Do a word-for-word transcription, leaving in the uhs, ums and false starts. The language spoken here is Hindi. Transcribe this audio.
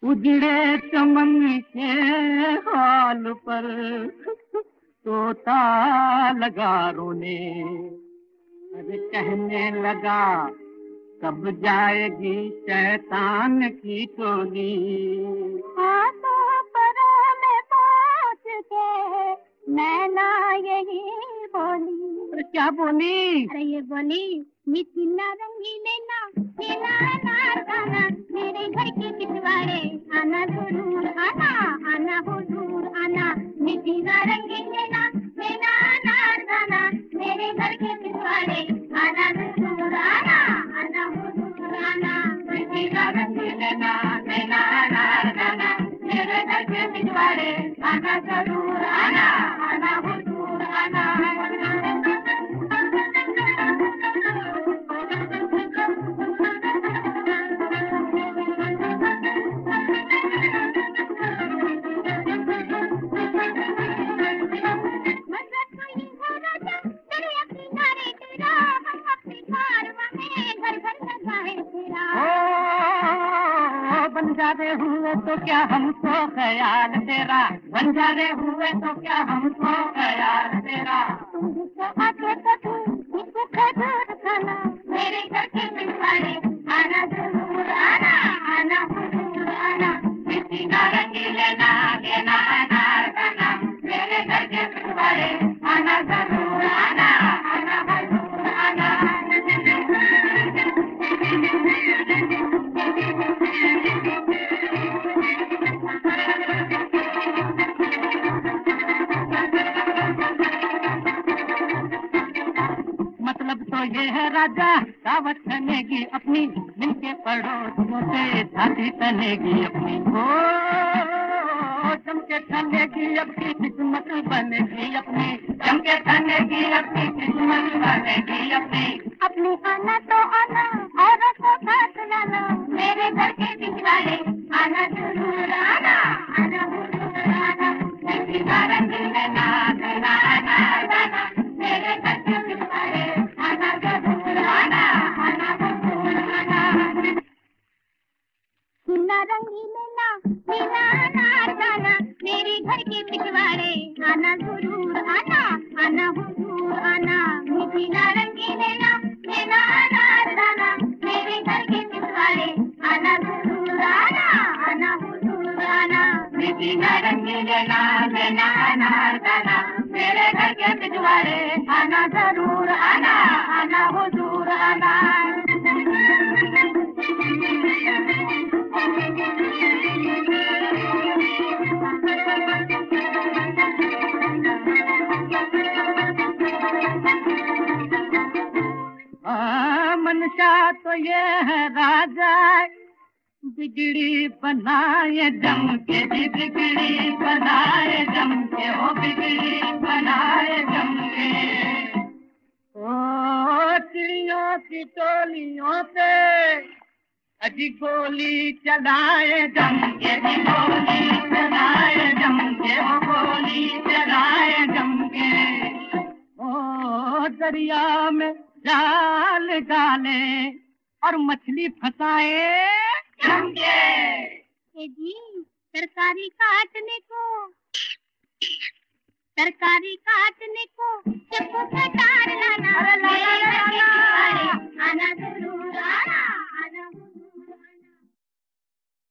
उजड़े चमन के हाल पर तोता लगा रोने। अरे कहने लगा कब जाएगी शैतान की टोली। हाथों परों में पहुंच के नैना यही बोली। अरे क्या बोली? अरे ये बोली, मीठी नारंगी नैना नैना नारदाना, मेरे घर के पिछवाड़े आना जरूर आना, आना हुजूर आना। मीठी नारंगी नैना नैना नारदाना, मेरे घर के पिछवाड़े आना जरूर आना, आना हुजूर आना। मीठी नारंगी नैना नैना नारदाना, मेरे घर के पिछवाड़े आना जरूर आना, आना हुजूर आना। बंजारे हुए तो क्या हमको ख्याल तेरा, बंजारे हुए तो क्या हमको ख्याल तेरा। तुमको आके कभी मुझको खजूर खाना, मेरे घर के पिछवाड़े आना जरूर आना, आना हुजूर आना। मीठी नारंगी लेना लेना नारदाना, मेरे घर के पिछवाड़े आना जरूर आना, आना हुजूर आना। मतलब तो ये है राजा दावत बनेगी अपनी, मिलके पड़ोसियों से छाती तनेगी अपनी। ओ चमके तनेगी अपनी किस्मत बनेगी अपनी, चमके तनेगी अपनी किस्मत बनेगी अपनी। अपनी आना तो आना और को साथ लाना, मेरे घर के पिछवाड़े आना जरूर आना, आना हुजूर आना। मीठी नारंगी नैना नैना नारदाना, मेरे घर के पिछवाड़े आना जरूर आना, आना हुजूर आना। नारंगी नैना नैना नारदाना, मेरे घर के पिछवाड़े आना जरूर आना, आना हुजूर आना। मीठी नारंगी नैना नैना नारदाना, मेरे घर के पिछवाड़े आना जरूर आना, आना हुजूर आना। मीठी नारंगी नैना नैना नारदाना, मेरे घर के पिछवाड़े आना जरूर आना, आना हुजूर आना। मनशा तो ये है राजा बिगड़ी बनाए जम के, भी बिगड़ी बनाए जम के, हो बिगड़ी बनाए जम के। ओ चिड़ियों की टोलियों पे अजी गोली चलाए जम के, भी गोली चलाए जम के, हो गोली चलाए जम के। ओ दरिया में जाल डाले और मछली फंसाए जम के। ए जी, तरकारी काटने को तरकारी काटने को सबको कटार लाना, अरे लाना, लाना, आना जरूर आना,